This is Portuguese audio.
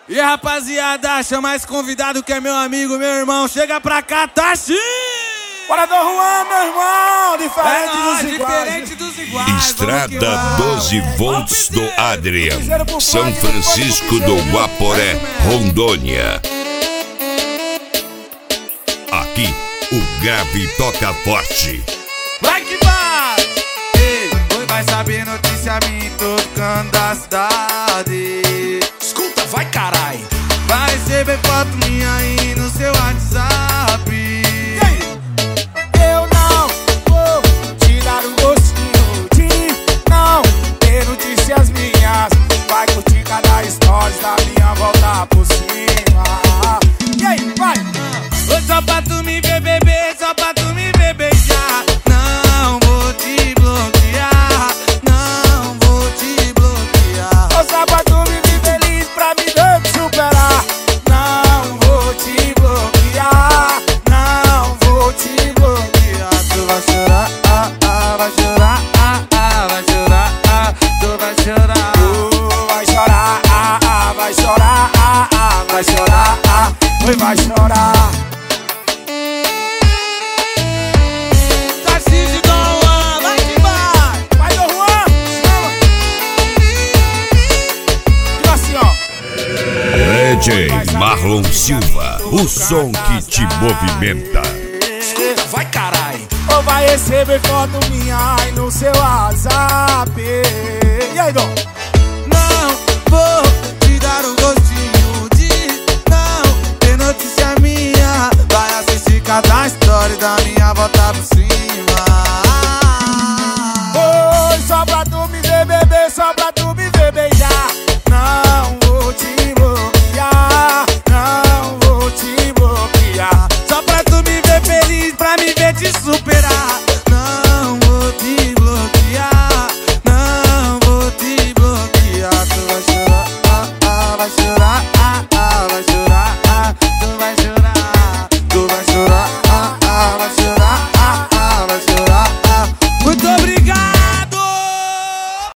E a rapaziada, chama esse convidado que é meu amigo, meu irmão. Chega pra cá, Tachi! Bora do Juan, meu irmão! Diferente dos iguais. Estrada 12 volts do Adrian, São Francisco do Guaporé, Rondônia. Aqui, o grave toca forte. Vai que vai! Ei, oi, vai saber notícia minha em todo canto da cidade. Escuta, vai carai! Vai receber foto minha aí no seu WhatsApp. E aí? Eu não vou te dar um gostinho de não ter notícias minhas. Vai curtir cada stories da minha volta por cima. E aí, vai! Oi, só pra tu me ver beber, só pra tu me ver beijar. Não vou te bloquear, não vou te bloquear. Ô, só pra tu me ver feliz pra me ver te superar. Não vou te bloquear, não vou te bloquear. Tu vai chorar, vai chorar, vai chorar, tu vai chorar. Tu vai chorar, vai chorar, vai chorar, oi, vai chorar. DJ Marlon Silva, o som que te movimenta. Escuta, vai carai! Ou vai receber foto minha aí no seu WhatsApp. E aí, Dom? Não vou te dar um gostinho de não ter notícia minha. Vai assistir cada story da minha volta por cima. Oi, só pra tu me ver beber, só pra tu me ver beijar. Não vou te bloquear, não vou te bloquear. Só pra tu me ver feliz, pra me ver te superar. Não vou te bloquear, não vou te bloquear. Tu vai chorar, vai chorar.